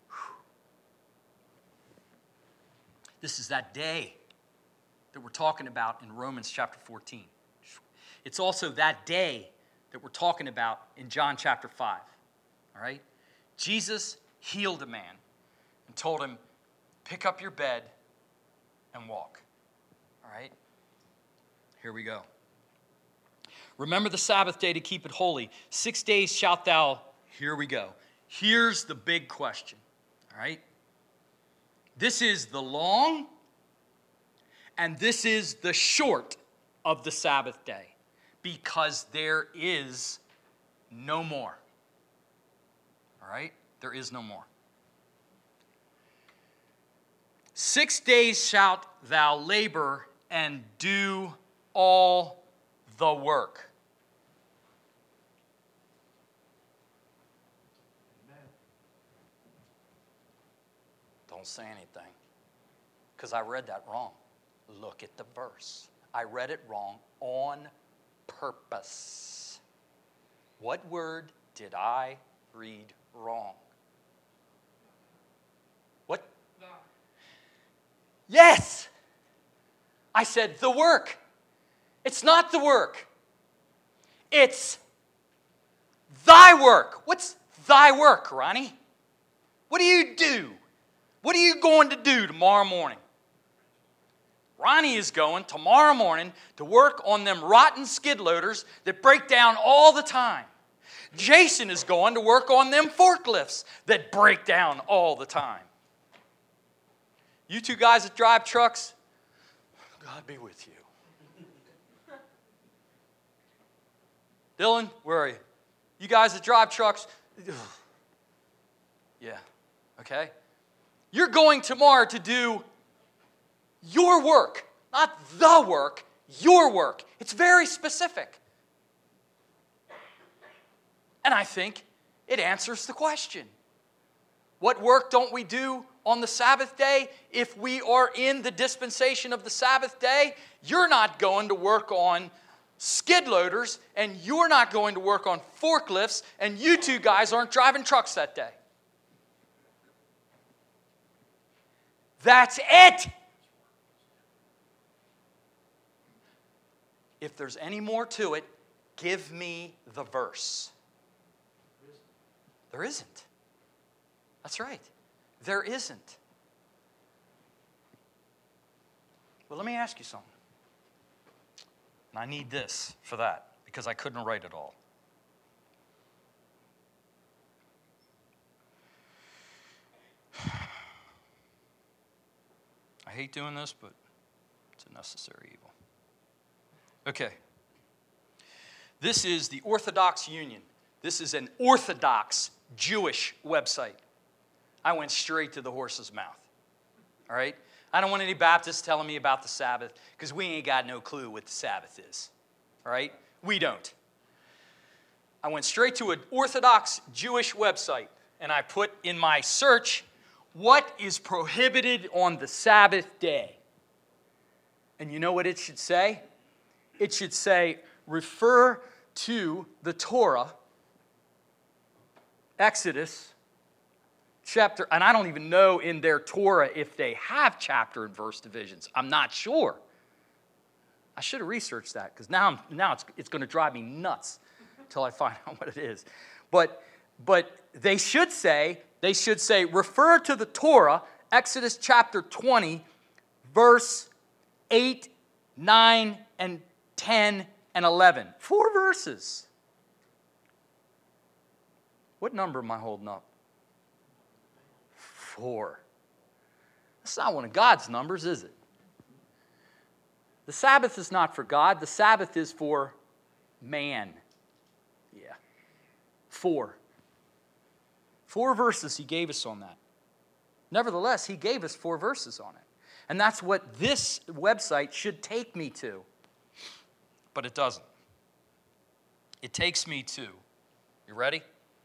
This is that day that we're talking about in Romans chapter fourteen. It's also that day that we're talking about in John chapter five. All right? Jesus healed a man and told him, pick up your bed and walk. All right? Here we go. Remember the Sabbath day to keep it holy. Six days shalt thou, here we go. Here's the big question, all right? This is the long and this is the short of the Sabbath day because there is no more, all right? There is no more. Six days shalt thou labor and do all the work. Don't say anything, because I read that wrong. Look at the verse. I read it wrong on purpose. What word did I read wrong? What? No. Yes! I said the work. It's not the work. It's thy work. What's thy work, Ronnie? What do you do? What are you going to do tomorrow morning? Ronnie is going tomorrow morning to work on them rotten skid loaders that break down all the time. Jason is going to work on them forklifts that break down all the time. You two guys that drive trucks, God be with you. Dylan, where are you? You guys that drive trucks, yeah, okay. You're going tomorrow to do your work, not the work, your work. It's very specific. And I think it answers the question. What work don't we do on the Sabbath day? If we are in the dispensation of the Sabbath day, you're not going to work on skid loaders, and you're not going to work on forklifts, and you two guys aren't driving trucks that day. That's it. If there's any more to it, give me the verse. There isn't. That's right. There isn't. Well, let me ask you something. And I need this for that, because I couldn't write it all. I hate doing this, but it's a necessary evil. Okay. This is the Orthodox Union. This is an Orthodox Jewish website. I went straight to the horse's mouth. All right? I don't want any Baptists telling me about the Sabbath, because we ain't got no clue what the Sabbath is. All right? We don't. I went straight to an Orthodox Jewish website, and I put in my search, what is prohibited on the Sabbath day? And you know what it should say? It should say, refer to the Torah, Exodus, chapter, and I don't even know in their Torah if they have chapter and verse divisions. I'm not sure. I should have researched that, because now, I'm, now it's, it's going to drive me nuts until I find out what it is. But, but they should say, they should say, refer to the Torah, Exodus chapter twenty, verse eight, nine, and ten, and eleven. Four verses. What number am I holding up? Four. That's not one of God's numbers, is it? The Sabbath is not for God. The Sabbath is for man. Yeah. Four. Four verses he gave us on that. Nevertheless, he gave us four verses on it. And that's what this website should take me to. But it doesn't. It takes me to, you ready?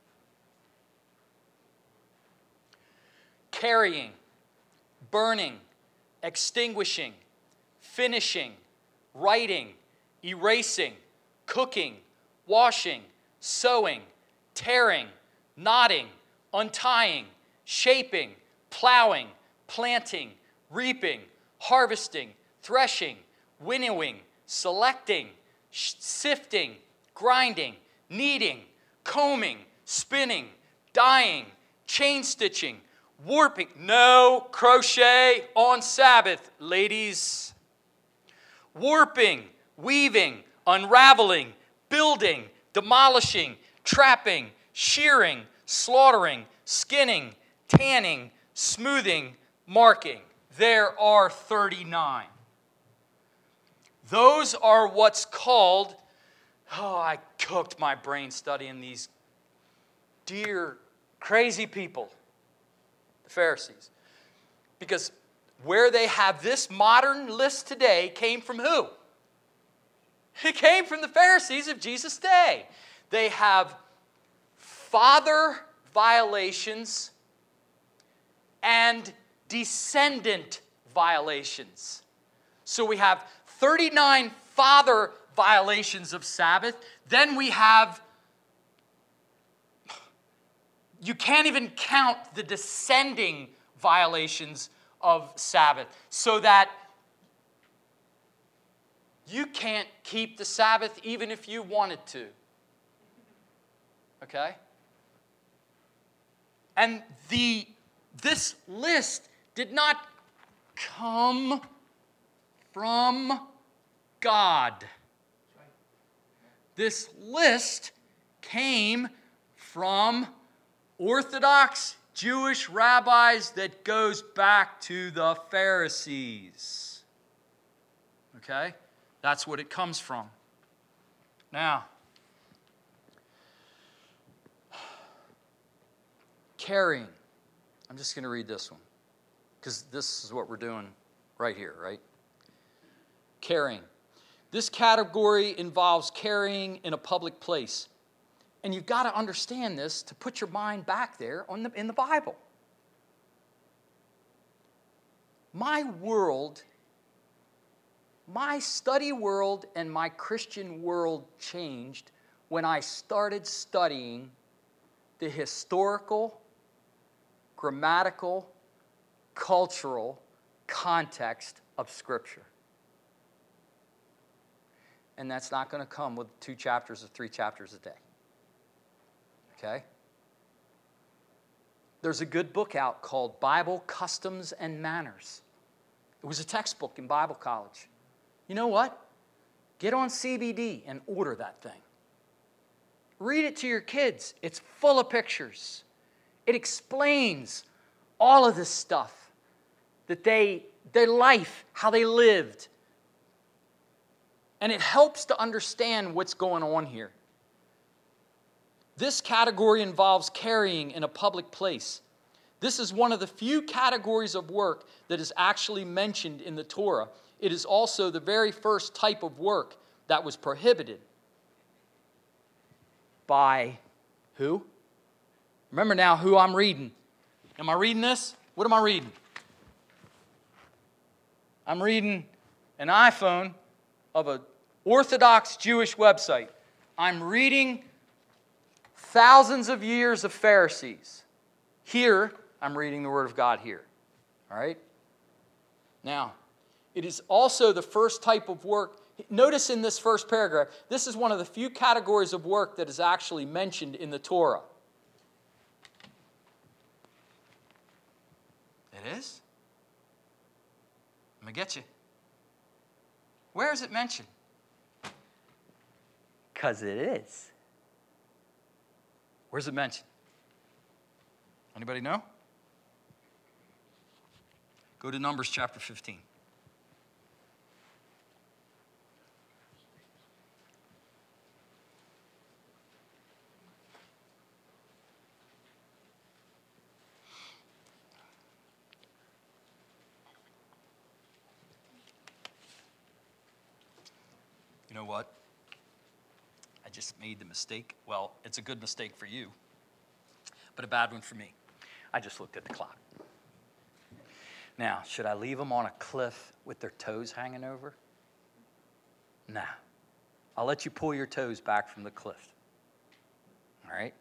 Carrying, burning, extinguishing, finishing, writing, erasing, cooking, washing, sewing, tearing, knotting, untying, shaping, plowing, planting, reaping, harvesting, threshing, winnowing, selecting, sifting, grinding, kneading, combing, spinning, dyeing, chain stitching, warping. No crochet on Sabbath, ladies. Warping, weaving, unraveling, building, demolishing, trapping, shearing, slaughtering, skinning, tanning, smoothing, marking. There are thirty-nine. Those are what's called, oh, I cooked my brain studying these dear, crazy people, the Pharisees. Because where they have this modern list today came from who? It came from the Pharisees of Jesus' day. They have father violations and descendant violations. So we have thirty-nine father violations of Sabbath. Then we have, you can't even count the descending violations of Sabbath. So that you can't keep the Sabbath even if you wanted to. Okay? And the this list did not come from God. This list came from Orthodox Jewish rabbis that goes back to the Pharisees. Okay? That's what it comes from. Now, carrying. I'm just going to read this one because this is what we're doing right here, right? Carrying. This category involves carrying in a public place. And you've got to understand this to put your mind back there on the, in the Bible. My world, my study world and my Christian world changed when I started studying the historical, grammatical, cultural context of Scripture. And that's not going to come with two chapters or three chapters a day. Okay? There's a good book out called Bible Customs and Manners. It was a textbook in Bible college. You know what? Get on C B D and order that thing. Read it to your kids. It's full of pictures. It explains all of this stuff, that they, their life, how they lived. And it helps to understand what's going on here. This category involves carrying in a public place. This is one of the few categories of work that is actually mentioned in the Torah. It is also the very first type of work that was prohibited by who? Remember now who I'm reading. Am I reading this? What am I reading? I'm reading an iPhone of an Orthodox Jewish website. I'm reading thousands of years of Pharisees. Here, I'm reading the Word of God here. All right? Now, it is also the first type of work. Notice in this first paragraph, this is one of the few categories of work that is actually mentioned in the Torah. It is? I'm going to get you. Where is it mentioned? Because it is. Where's it mentioned? Anybody know? Go to Numbers chapter fifteen. You know what? I just made the mistake. Well, it's a good mistake for you, but a bad one for me. I just looked at the clock. Now, should I leave them on a cliff with their toes hanging over? Nah. I'll let you pull your toes back from the cliff. All right?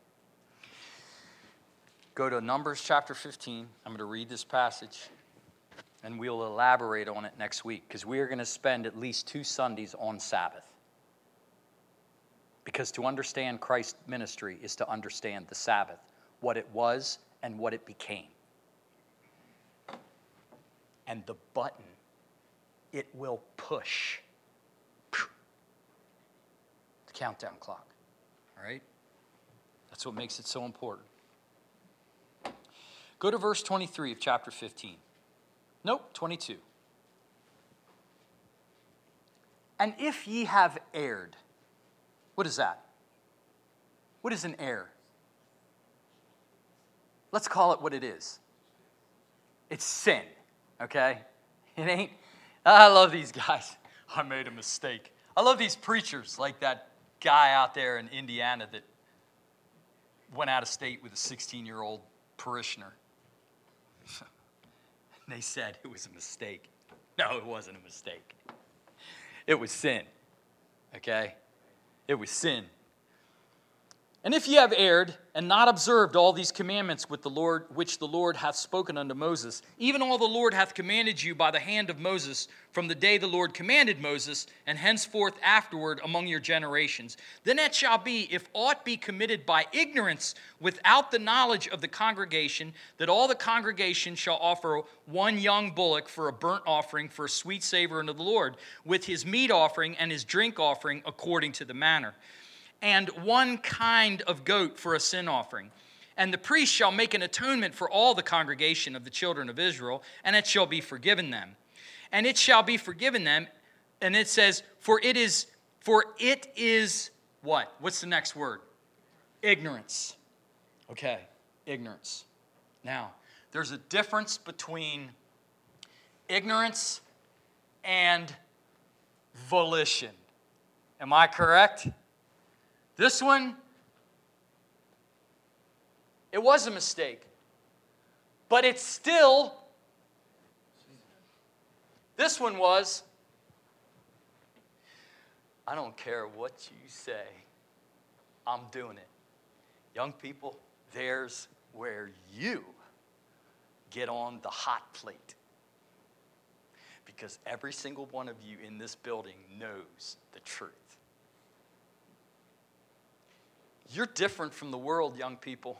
Go to Numbers chapter fifteen. I'm going to read this passage, and we'll elaborate on it next week, because we are going to spend at least two Sundays on Sabbath. Because to understand Christ's ministry is to understand the Sabbath, what it was and what it became. And the button it will push. The countdown clock. All right? That's what makes it so important. Go to verse twenty-three of chapter fifteen. Nope, twenty-two. And if ye have erred, what is that? What is an error? Let's call it what it is. It's sin, okay? It ain't, I love these guys. I made a mistake. I love these preachers like that guy out there in Indiana that went out of state with a sixteen-year-old parishioner. And they said it was a mistake. No, it wasn't a mistake. It was sin, okay? It was sin. And if ye have erred, and not observed all these commandments with the Lord, which the Lord hath spoken unto Moses, even all the Lord hath commanded you by the hand of Moses, from the day the Lord commanded Moses, and henceforth afterward among your generations, then it shall be, if aught be committed by ignorance without the knowledge of the congregation, that all the congregation shall offer one young bullock for a burnt offering for a sweet savor unto the Lord, with his meat offering and his drink offering according to the manner, and one kind of goat for a sin offering. And the priest shall make an atonement for all the congregation of the children of Israel, and it shall be forgiven them. And it shall be forgiven them, and it says, for it is, for it is what? What's the next word? Ignorance. Okay, ignorance. Now, there's a difference between ignorance and volition. Am I correct? This one, it was a mistake, but it's still, this one was, I don't care what you say, I'm doing it. Young people, there's where you get on the hot plate. Because every single one of you in this building knows the truth. You're different from the world, young people.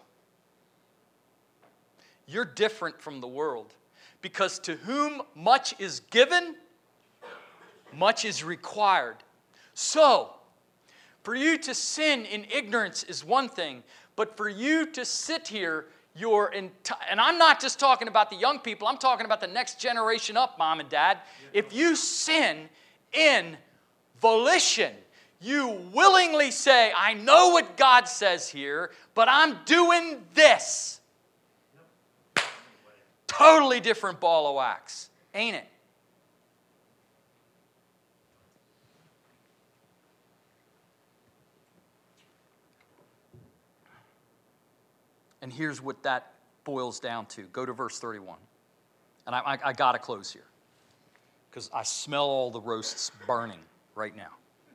You're different from the world. Because to whom much is given, much is required. So, for you to sin in ignorance is one thing, but for you to sit here, your enti- and I'm not just talking about the young people, I'm talking about the next generation up, mom and dad. If you sin in volition, you willingly say, I know what God says here, but I'm doing this. Yep. Totally different ball of wax, ain't it? And here's what that boils down to. Go to verse thirty-one. And I, I, I got to close here because I smell all the roasts burning right now.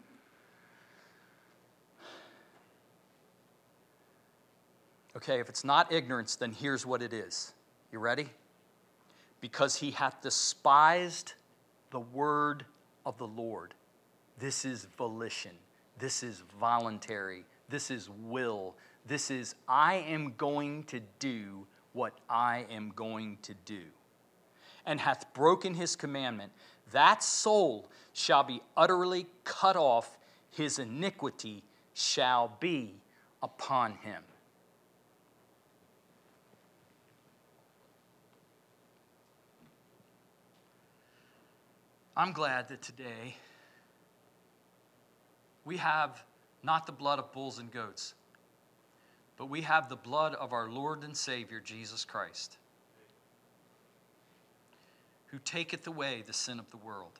Okay, if it's not ignorance, then here's what it is. You ready? Because he hath despised the word of the Lord. This is volition. This is voluntary. This is will. This is, I am going to do what I am going to do. And hath broken his commandment. That soul shall be utterly cut off. His iniquity shall be upon him. I'm glad that today we have not the blood of bulls and goats, but we have the blood of our Lord and Savior, Jesus Christ, who taketh away the sin of the world.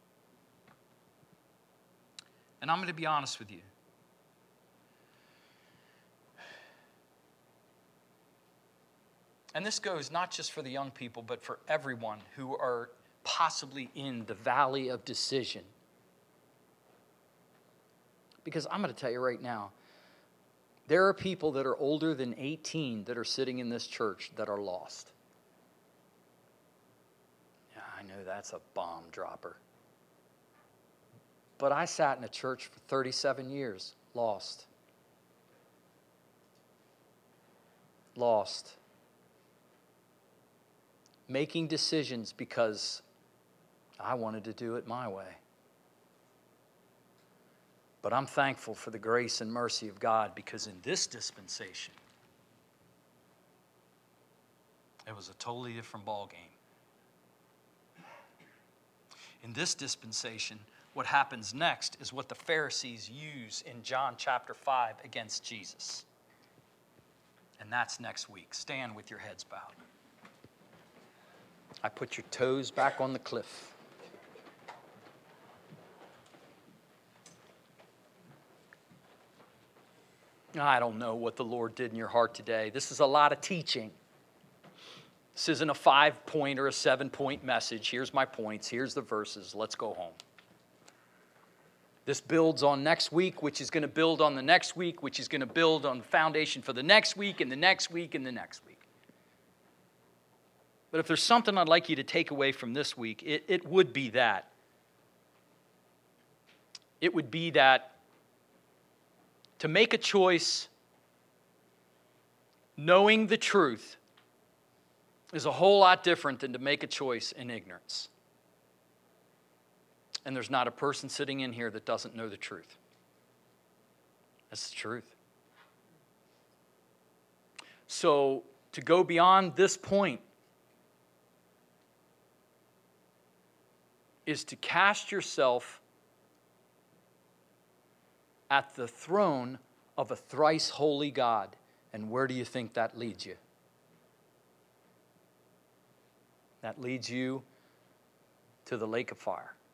And I'm going to be honest with you. And this goes not just for the young people, but for everyone who are possibly in the valley of decision. Because I'm going to tell you right now, there are people that are older than eighteen that are sitting in this church that are lost. Yeah, I know that's a bomb dropper. But I sat in a church for thirty-seven years, lost. Lost. Making decisions because I wanted to do it my way. But I'm thankful for the grace and mercy of God, because in this dispensation, it was a totally different ballgame. In this dispensation, what happens next is what the Pharisees use in John chapter five against Jesus. And that's next week. Stand with your heads bowed. I put your toes back on the cliff. I don't know what the Lord did in your heart today. This is a lot of teaching. This isn't a five-point or a seven-point message. Here's my points. Here's the verses. Let's go home. This builds on next week, which is going to build on the next week, which is going to build on the foundation for the next week and the next week and the next week. But if there's something I'd like you to take away from this week, it, it would be that. It would be that to make a choice knowing the truth is a whole lot different than to make a choice in ignorance. And there's not a person sitting in here that doesn't know the truth. That's the truth. So to go beyond this point is to cast yourself at the throne of a thrice holy God. And where do you think that leads you? That leads you to the lake of fire.